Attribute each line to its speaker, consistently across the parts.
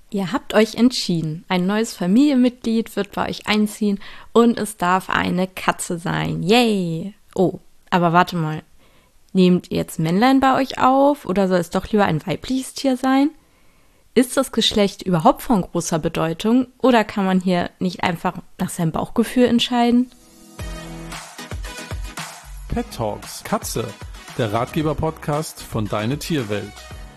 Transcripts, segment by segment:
Speaker 1: Ihr habt euch entschieden, ein neues Familienmitglied wird bei euch einziehen und es darf eine Katze sein. Yay! Oh, aber warte mal. Nehmt ihr jetzt Männlein bei euch auf oder soll es doch lieber ein weibliches Tier sein? Ist das Geschlecht überhaupt von großer Bedeutung oder kann man hier nicht einfach nach seinem Bauchgefühl entscheiden?
Speaker 2: Pet Talks Katze, der Ratgeber-Podcast von Deine Tierwelt.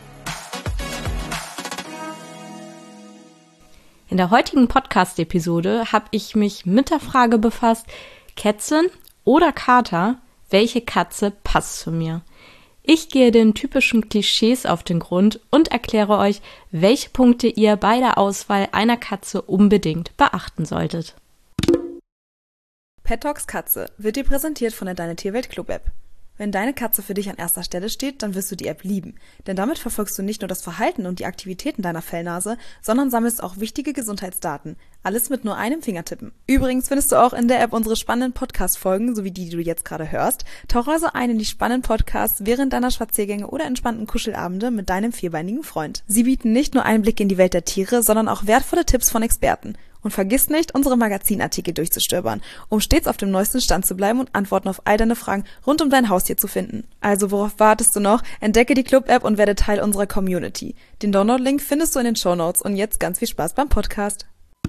Speaker 1: In der heutigen Podcast-Episode habe ich mich mit der Frage befasst, Kätzchen oder Kater, welche Katze passt zu mir? Ich gehe den typischen Klischees auf den Grund und erkläre euch, welche Punkte ihr bei der Auswahl einer Katze unbedingt beachten solltet.
Speaker 3: Pet Talks Katze wird dir präsentiert von der Deine Tierwelt Club App. Wenn deine Katze für dich an erster Stelle steht, dann wirst du die App lieben. Denn damit verfolgst du nicht nur das Verhalten und die Aktivitäten deiner Fellnase, sondern sammelst auch wichtige Gesundheitsdaten. Alles mit nur einem Fingertippen. Übrigens findest du auch in der App unsere spannenden Podcast-Folgen, sowie die du jetzt gerade hörst. Tauch also ein in die spannenden Podcasts während deiner Spaziergänge oder entspannten Kuschelabende mit deinem vierbeinigen Freund. Sie bieten nicht nur einen Blick in die Welt der Tiere, sondern auch wertvolle Tipps von Experten. Und vergiss nicht, unsere Magazinartikel durchzustöbern, um stets auf dem neuesten Stand zu bleiben und Antworten auf all deine Fragen rund um dein Haustier zu finden. Also worauf wartest du noch? Entdecke die Club-App und werde Teil unserer Community. Den Download-Link findest du in den Shownotes und jetzt ganz viel Spaß beim Podcast.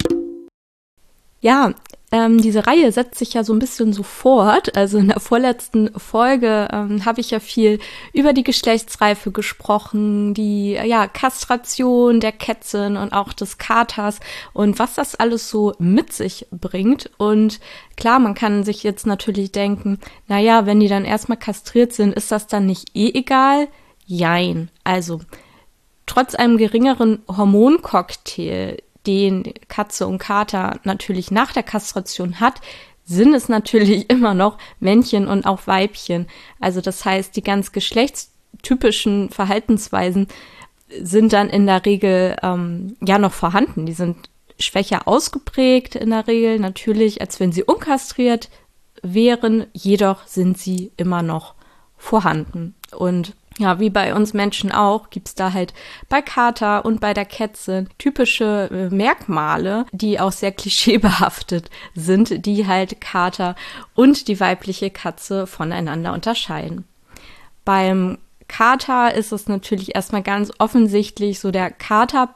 Speaker 1: Ja, diese Reihe setzt sich ja so ein bisschen so fort. Also in der vorletzten Folge habe ich ja viel über die Geschlechtsreife gesprochen, die Kastration der Kätzchen und auch des Katers und was das alles so mit sich bringt. Und klar, man kann sich jetzt natürlich denken, naja, wenn die dann erstmal kastriert sind, ist das dann nicht egal? Jein. Also trotz einem geringeren Hormoncocktail, den Katze und Kater natürlich nach der Kastration hat, sind es natürlich immer noch Männchen und auch Weibchen. Also das heißt, die ganz geschlechtstypischen Verhaltensweisen sind dann in der Regel noch vorhanden. Die sind schwächer ausgeprägt in der Regel, natürlich, als wenn sie unkastriert wären. Jedoch sind sie immer noch vorhanden. Und ja, wie bei uns Menschen auch, gibt's da halt bei Kater und bei der Kätzchen typische Merkmale, die auch sehr klischeebehaftet sind, die halt Kater und die weibliche Katze voneinander unterscheiden. Beim Kater ist es natürlich erstmal ganz offensichtlich so der Katerbau,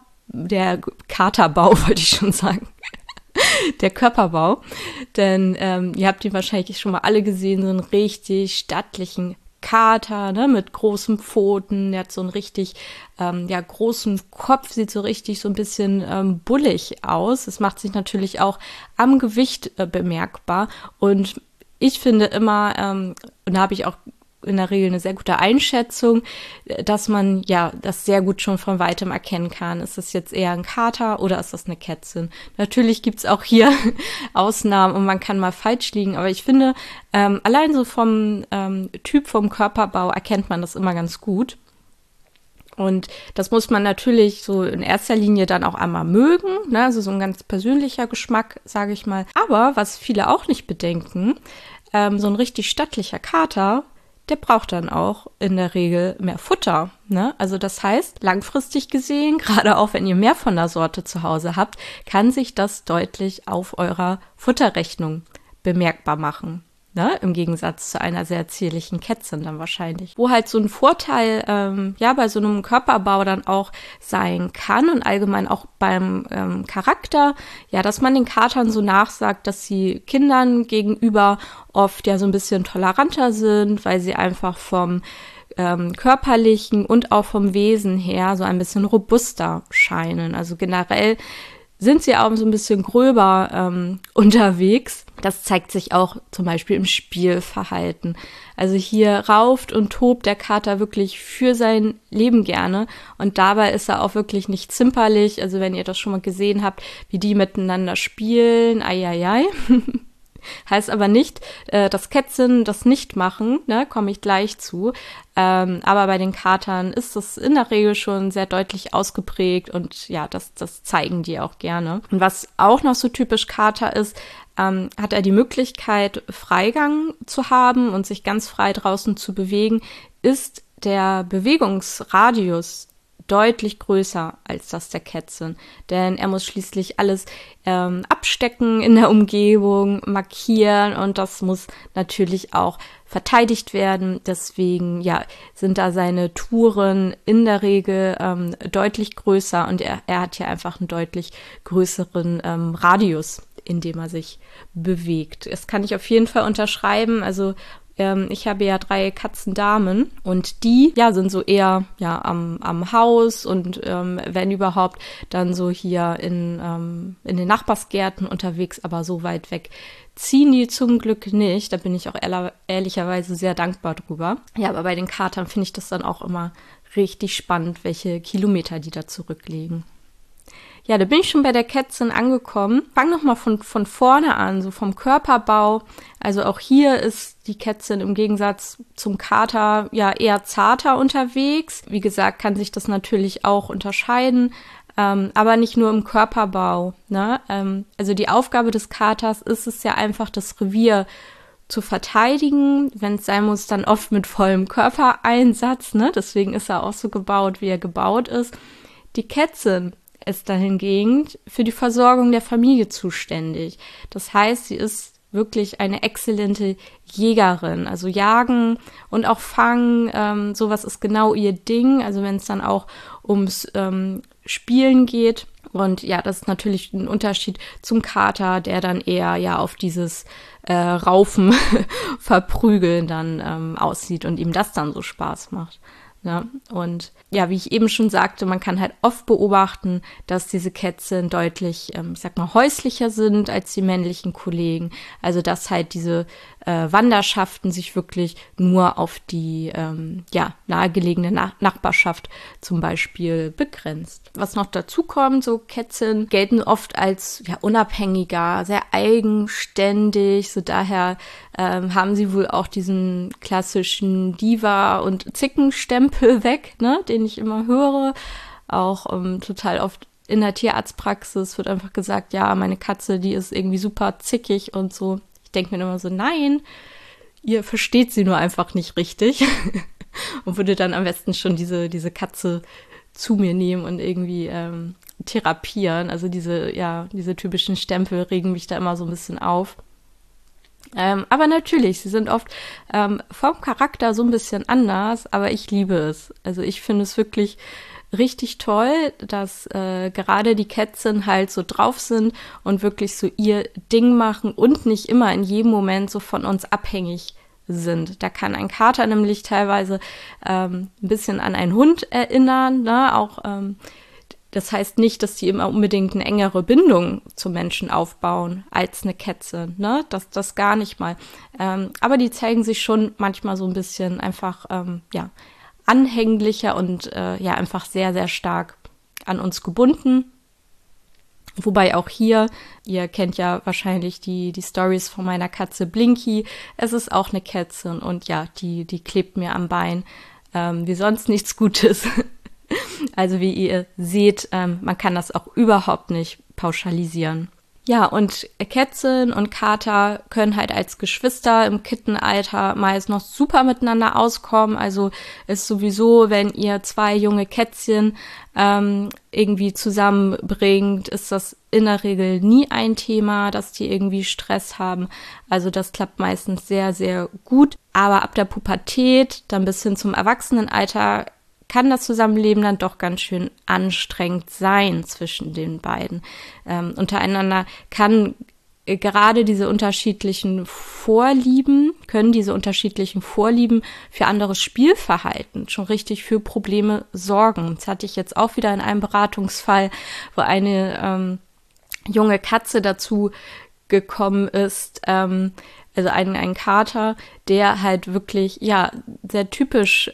Speaker 1: wollte ich schon sagen. Der Körperbau, denn ihr habt ihn wahrscheinlich schon mal alle gesehen, so einen richtig stattlichen Kater, ne, mit großen Pfoten, der hat so einen richtig großen Kopf, sieht so richtig so ein bisschen bullig aus. Es macht sich natürlich auch am Gewicht bemerkbar und ich finde immer, und da habe ich auch in der Regel eine sehr gute Einschätzung, dass man das sehr gut schon von weitem erkennen kann. Ist das jetzt eher ein Kater oder ist das eine Kätzchen? Natürlich gibt's auch hier Ausnahmen und man kann mal falsch liegen, aber ich finde, allein so vom Typ, vom Körperbau erkennt man das immer ganz gut. Und das muss man natürlich so in erster Linie dann auch einmal mögen, ne? Also so ein ganz persönlicher Geschmack, sage ich mal. Aber was viele auch nicht bedenken, so ein richtig stattlicher Kater, der braucht dann auch in der Regel mehr Futter, ne? Also das heißt, langfristig gesehen, gerade auch wenn ihr mehr von der Sorte zu Hause habt, kann sich das deutlich auf eurer Futterrechnung bemerkbar machen, ne? Im Gegensatz zu einer sehr zierlichen Kätzchen dann wahrscheinlich. Wo halt so ein Vorteil, bei so einem Körperbau dann auch sein kann und allgemein auch beim Charakter, dass man den Katern so nachsagt, dass sie Kindern gegenüber oft so ein bisschen toleranter sind, weil sie einfach vom körperlichen und auch vom Wesen her so ein bisschen robuster scheinen. Also generell sind sie auch so ein bisschen gröber unterwegs. Das zeigt sich auch zum Beispiel im Spielverhalten. Also hier rauft und tobt der Kater wirklich für sein Leben gerne und dabei ist er auch wirklich nicht zimperlich. Also wenn ihr das schon mal gesehen habt, wie die miteinander spielen, Heißt aber nicht, dass Kätzchen das nicht machen, ne, komme ich gleich zu. Aber bei den Katern ist das in der Regel schon sehr deutlich ausgeprägt und das zeigen die auch gerne. Und was auch noch so typisch Kater ist, hat er die Möglichkeit, Freigang zu haben und sich ganz frei draußen zu bewegen, ist der Bewegungsradius deutlich größer als das der Kätzchen, denn er muss schließlich alles abstecken in der Umgebung, markieren und das muss natürlich auch verteidigt werden. Deswegen sind da seine Touren in der Regel deutlich größer und er hat hier einfach einen deutlich größeren Radius, in dem er sich bewegt. Das kann ich auf jeden Fall unterschreiben. Also ich habe ja 3 Katzendamen und die sind so eher am Haus und wenn überhaupt dann so hier in den Nachbarsgärten unterwegs, aber so weit weg ziehen die zum Glück nicht. Da bin ich auch ehrlicherweise sehr dankbar drüber. Ja, aber bei den Katern finde ich das dann auch immer richtig spannend, welche Kilometer die da zurücklegen. Ja, da bin ich schon bei der Kätzchen angekommen. Fang noch mal von vorne an, so vom Körperbau. Also auch hier ist die Kätzchen im Gegensatz zum Kater eher zarter unterwegs. Wie gesagt, kann sich das natürlich auch unterscheiden, aber nicht nur im Körperbau, ne? Also die Aufgabe des Katers ist es ja einfach, das Revier zu verteidigen, wenn es sein muss, dann oft mit vollem Körpereinsatz, ne? Deswegen ist er auch so gebaut, wie er gebaut ist. Die Kätzchen ist dahingegen für die Versorgung der Familie zuständig. Das heißt, sie ist wirklich eine exzellente Jägerin. Also Jagen und auch Fangen, sowas ist genau ihr Ding. Also wenn es dann auch ums Spielen geht. Und ja, das ist natürlich ein Unterschied zum Kater, der dann eher auf dieses Raufen, Verprügeln dann aussieht und ihm das dann so Spaß macht. Ja, und ja, wie ich eben schon sagte, man kann halt oft beobachten, dass diese Kätzchen deutlich, häuslicher sind als die männlichen Kollegen. Also, dass halt diese Wanderschaften sich wirklich nur auf die nahegelegene Nachbarschaft zum Beispiel begrenzt. Was noch dazu kommt, so Kätzchen gelten oft als unabhängiger, sehr eigenständig, so daher haben sie wohl auch diesen klassischen Diva- und Zickenstempel weg, ne, den ich immer höre. Auch total oft in der Tierarztpraxis wird einfach gesagt, ja, meine Katze, die ist irgendwie super zickig und so. Ich denke mir immer so, nein, ihr versteht sie nur einfach nicht richtig und würde dann am besten schon diese Katze zu mir nehmen und irgendwie therapieren. Also diese typischen Stempel regen mich da immer so ein bisschen auf. Aber natürlich, sie sind oft vom Charakter so ein bisschen anders, aber ich liebe es. Also ich finde es wirklich richtig toll, dass gerade die Kätzchen halt so drauf sind und wirklich so ihr Ding machen und nicht immer in jedem Moment so von uns abhängig sind. Da kann ein Kater nämlich teilweise ein bisschen an einen Hund erinnern, ne? Auch das heißt nicht, dass die immer unbedingt eine engere Bindung zum Menschen aufbauen als eine Kätzchen, ne? Das gar nicht mal. Aber die zeigen sich schon manchmal so ein bisschen einfach, anhänglicher und einfach sehr, sehr stark an uns gebunden. Wobei auch hier, ihr kennt ja wahrscheinlich die Stories von meiner Katze Blinky, es ist auch eine Kätzchen und ja, die klebt mir am Bein wie sonst nichts Gutes. Also wie ihr seht, man kann das auch überhaupt nicht pauschalisieren. Ja, und Kätzchen und Kater können halt als Geschwister im Kittenalter meist noch super miteinander auskommen. Also ist sowieso, wenn ihr 2 junge Kätzchen irgendwie zusammenbringt, ist das in der Regel nie ein Thema, dass die irgendwie Stress haben. Also das klappt meistens sehr, sehr gut. Aber ab der Pubertät, dann bis hin zum Erwachsenenalter, kann das Zusammenleben dann doch ganz schön anstrengend sein zwischen den beiden. Untereinander können diese unterschiedlichen Vorlieben für anderes Spielverhalten schon richtig für Probleme sorgen. Das hatte ich jetzt auch wieder in einem Beratungsfall, wo eine junge Katze dazu gekommen ist, also ein Kater, der halt wirklich, sehr typisches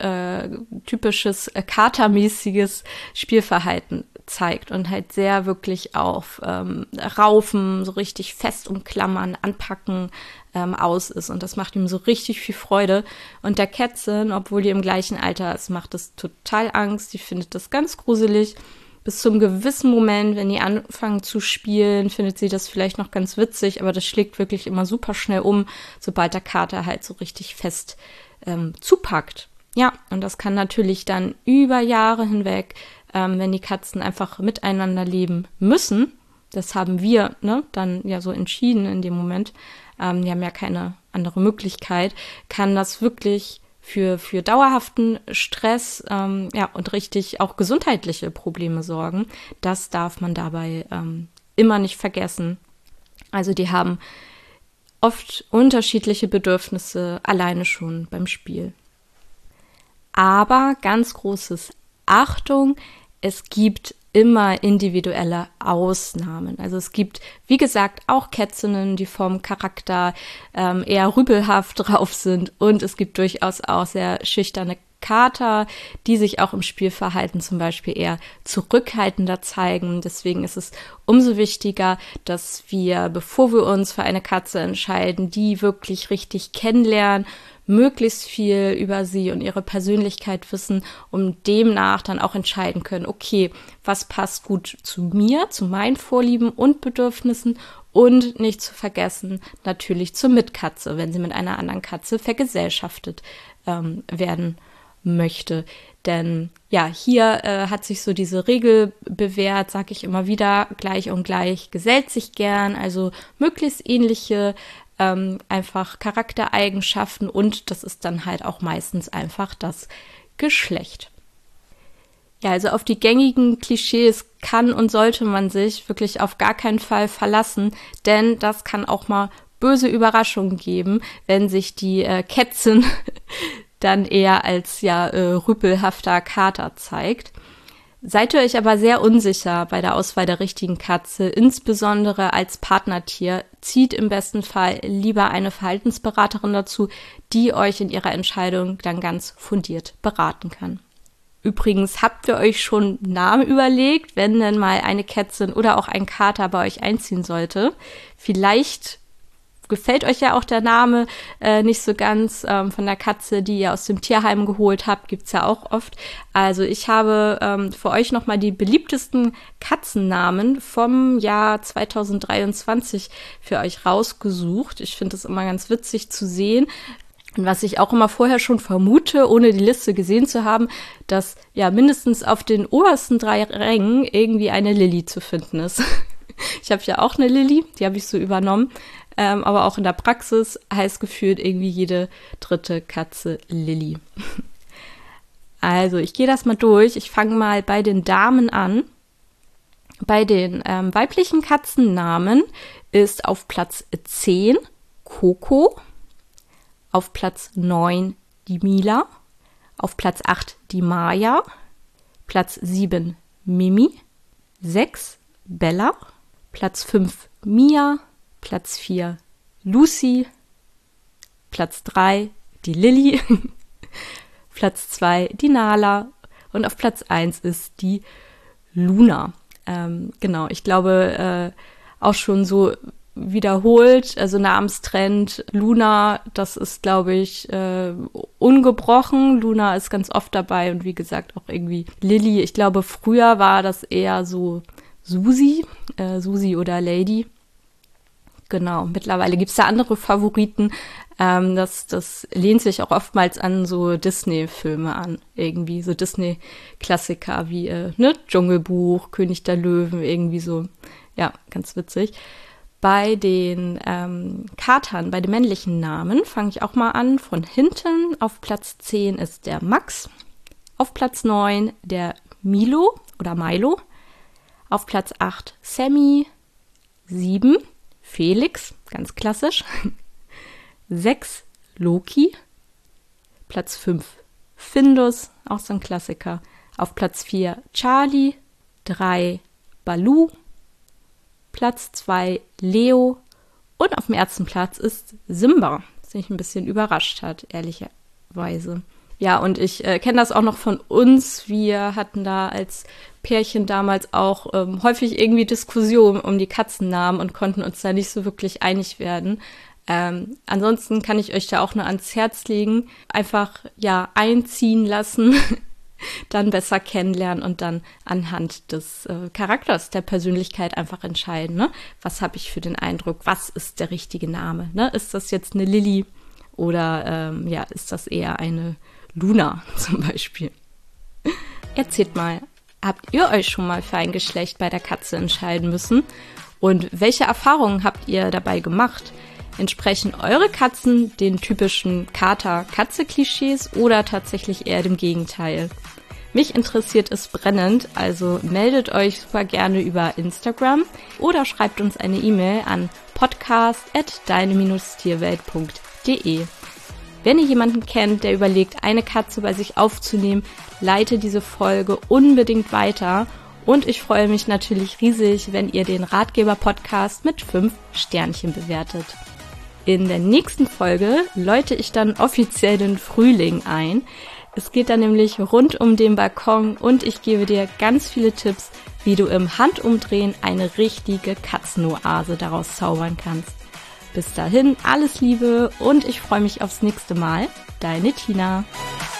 Speaker 1: katermäßiges Spielverhalten zeigt und halt sehr wirklich auf Raufen, so richtig fest umklammern, anpacken aus ist. Und das macht ihm so richtig viel Freude. Und der Kätzchen, obwohl die im gleichen Alter ist, macht es total Angst. Die findet das ganz gruselig. Bis zum gewissen Moment, wenn die anfangen zu spielen, findet sie das vielleicht noch ganz witzig, aber das schlägt wirklich immer super schnell um, sobald der Kater halt so richtig fest zupackt. Ja, und das kann natürlich dann über Jahre hinweg, wenn die Katzen einfach miteinander leben müssen, das haben wir dann ja so entschieden in dem Moment, die haben ja keine andere Möglichkeit, kann das wirklich für dauerhaften Stress und richtig auch gesundheitliche Probleme sorgen. Das darf man dabei immer nicht vergessen. Also die haben oft unterschiedliche Bedürfnisse alleine schon beim Spiel. Aber ganz großes Achtung, es gibt immer individuelle Ausnahmen. Also es gibt, wie gesagt, auch Kätzinnen, die vom Charakter eher rüpelhaft drauf sind, und es gibt durchaus auch sehr schüchterne Kater, die sich auch im Spielverhalten zum Beispiel eher zurückhaltender zeigen. Deswegen ist es umso wichtiger, dass wir, bevor wir uns für eine Katze entscheiden, die wirklich richtig kennenlernen, möglichst viel über sie und ihre Persönlichkeit wissen, um demnach dann auch entscheiden können, okay, was passt gut zu mir, zu meinen Vorlieben und Bedürfnissen, und nicht zu vergessen, natürlich zur Mitkatze, wenn sie mit einer anderen Katze vergesellschaftet werden möchte. Denn ja, hier hat sich so diese Regel bewährt, sage ich immer wieder, gleich und gleich gesellt sich gern, also möglichst ähnliche einfach Charaktereigenschaften, und das ist dann halt auch meistens einfach das Geschlecht. Ja, also auf die gängigen Klischees kann und sollte man sich wirklich auf gar keinen Fall verlassen, denn das kann auch mal böse Überraschungen geben, wenn sich die Kätzin dann eher als rüpelhafter Kater zeigt. Seid ihr euch aber sehr unsicher bei der Auswahl der richtigen Katze, insbesondere als Partnertier, zieht im besten Fall lieber eine Verhaltensberaterin dazu, die euch in ihrer Entscheidung dann ganz fundiert beraten kann. Übrigens, habt ihr euch schon Namen überlegt, wenn denn mal eine Kätzin oder auch ein Kater bei euch einziehen sollte? Vielleicht gefällt euch ja auch der Name nicht so ganz von der Katze, die ihr aus dem Tierheim geholt habt, gibt's ja auch oft. Also ich habe für euch nochmal die beliebtesten Katzennamen vom Jahr 2023 für euch rausgesucht. Ich finde es immer ganz witzig zu sehen. Und was ich auch immer vorher schon vermute, ohne die Liste gesehen zu haben, dass ja mindestens auf den obersten 3 Rängen irgendwie eine Lilly zu finden ist. Ich habe ja auch eine Lilly, die habe ich so übernommen. Aber auch in der Praxis heißt gefühlt irgendwie jede 3. Katze Lilly. Also ich gehe das mal durch. Ich fange mal bei den Damen an. Bei den weiblichen Katzennamen ist auf Platz 10 Coco, auf Platz 9 die Mila, auf Platz 8 die Maya, Platz 7 Mimi, 6 Bella, Platz 5 Mia, Platz 4 Lucy, Platz 3 die Lilly, Platz 2 die Nala und auf Platz 1 ist die Luna. Genau, ich glaube auch schon so wiederholt, also Namenstrend Luna, das ist, glaube ich, ungebrochen. Luna ist ganz oft dabei und wie gesagt auch irgendwie Lilly. Ich glaube, früher war das eher so Susi oder Lady. Genau, mittlerweile gibt es da andere Favoriten. Das lehnt sich auch oftmals an so Disney-Filme an. Irgendwie so Disney-Klassiker wie Dschungelbuch, König der Löwen, irgendwie so. Ja, ganz witzig. Bei den Katern, bei den männlichen Namen, fange ich auch mal an. Von hinten auf Platz 10 ist der Max. Auf Platz 9 der Milo oder Milo. Auf Platz 8 Sammy. 7 Felix, ganz klassisch. 6 Loki. Platz 5 Findus, auch so ein Klassiker. Auf Platz 4 Charlie. 3 Baloo. Platz 2 Leo. Und auf dem ersten Platz ist Simba, was mich ein bisschen überrascht hat, ehrlicherweise. Ja, und ich kenne das auch noch von uns. Wir hatten da als Pärchen damals auch häufig irgendwie Diskussionen um die Katzennamen und konnten uns da nicht so wirklich einig werden. Ansonsten kann ich euch da auch nur ans Herz legen. Einfach, einziehen lassen, dann besser kennenlernen und dann anhand des Charakters, der Persönlichkeit einfach entscheiden. Ne? Was habe ich für den Eindruck? Was ist der richtige Name? Ne? Ist das jetzt eine Lilly oder ist das eher eine Luna zum Beispiel. Erzählt mal, habt ihr euch schon mal für ein Geschlecht bei der Katze entscheiden müssen? Und welche Erfahrungen habt ihr dabei gemacht? Entsprechen eure Katzen den typischen Kater-Katze-Klischees oder tatsächlich eher dem Gegenteil? Mich interessiert es brennend, also meldet euch super gerne über Instagram oder schreibt uns eine E-Mail an podcast@deine-tierwelt.de. Wenn ihr jemanden kennt, der überlegt, eine Katze bei sich aufzunehmen, leite diese Folge unbedingt weiter. Und ich freue mich natürlich riesig, wenn ihr den Ratgeber-Podcast mit 5 Sternchen bewertet. In der nächsten Folge läute ich dann offiziell den Frühling ein. Es geht dann nämlich rund um den Balkon und ich gebe dir ganz viele Tipps, wie du im Handumdrehen eine richtige Katzenoase daraus zaubern kannst. Bis dahin alles Liebe und ich freue mich aufs nächste Mal. Deine Tina.